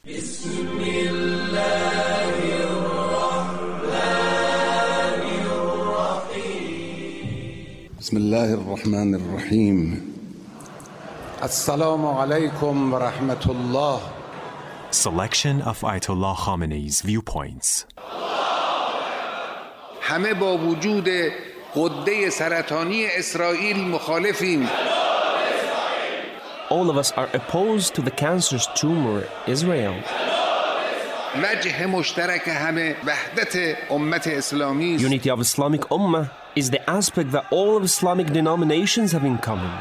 بسم الله الرحمن الرحیم. السلام علیکم و رحمت الله. Selection of Ayatollah Khamenei's viewpoints. همه با وجود غده سرطانی اسرائیل مخالفیم. All of us are opposed to the cancerous tumor, Israel. وجه مشترک همه وحدت امت اسلامی است. Unity of Islamic Ummah is the aspect that all of Islamic denominations have in common.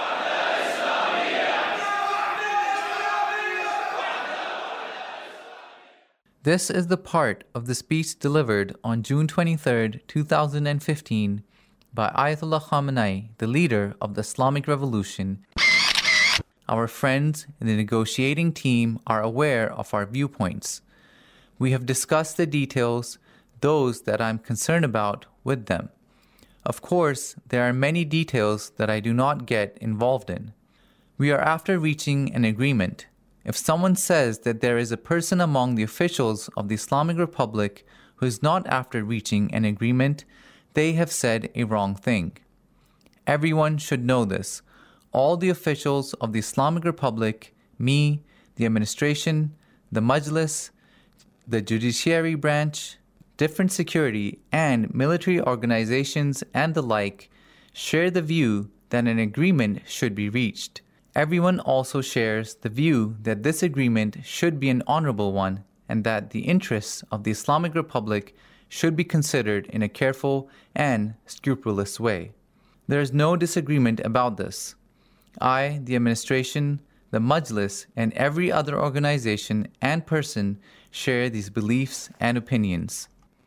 This is the part of the speech delivered on June 23, 2015 by Ayatollah Khamenei, the leader of the Islamic Revolution. Our friends in the negotiating team are aware of our viewpoints. We have discussed the details, those that I'm concerned about, with them. Of course, there are many details that I do not get involved in. We are after reaching an agreement. If someone says that there is a person among the officials of the Islamic Republic who is not after reaching an agreement, they have said a wrong thing. Everyone should know this. All the officials of the Islamic Republic, me, the administration, the Majlis, the judiciary branch, different security and military organizations and the like, share the view that an agreement should be reached. Everyone also shares the view that this agreement should be an honorable one and that the interests of the Islamic Republic should be considered in a careful and scrupulous way. There is no disagreement about this. I, the administration, the Majlis, and every other organization and person share these beliefs and opinions.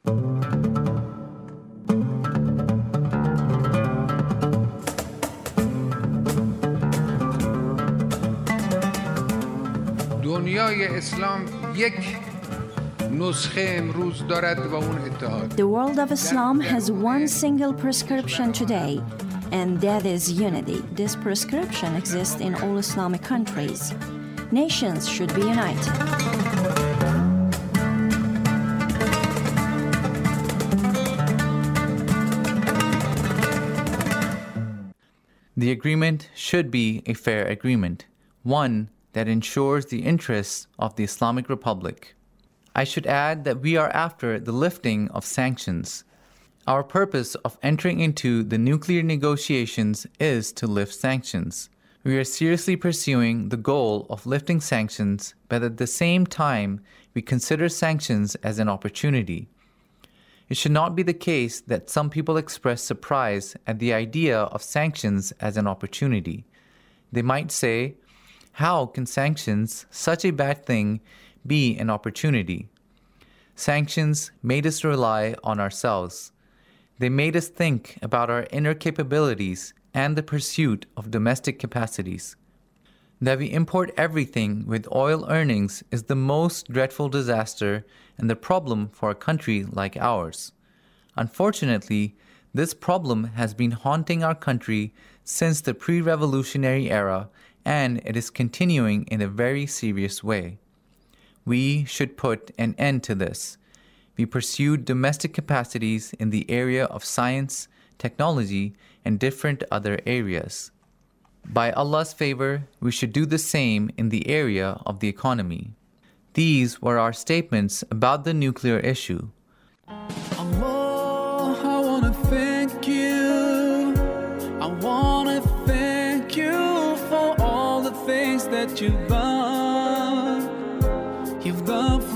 دنیای اسلام یک نسخه امروز دارد و اون اتحاد. The world of Islam has one single prescription today, and that is unity. This prescription exists in all Islamic countries. Nations should be united. The agreement should be a fair agreement, one that ensures the interests of the Islamic Republic. I should add that we are after the lifting of sanctions. Our purpose of entering into the nuclear negotiations is to lift sanctions. We are seriously pursuing the goal of lifting sanctions, but at the same time, we consider sanctions as an opportunity. It should not be the case that some people express surprise at the idea of sanctions as an opportunity. They might say, how can sanctions, such a bad thing, be an opportunity? Sanctions made us rely on ourselves. They made us think about our inner capabilities and the pursuit of domestic capacities. That we import everything with oil earnings is the most dreadful disaster and the problem for a country like ours. Unfortunately, this problem has been haunting our country since the pre-revolutionary era, and it is continuing in a very serious way. We should put an end to this. We pursued domestic capacities in the area of science, technology, and different other areas. By Allah's favor, we should do the same in the area of the economy. These were our statements about the nuclear issue. Allah, I want to thank you. I want to thank you for all the things that you've done. You've done for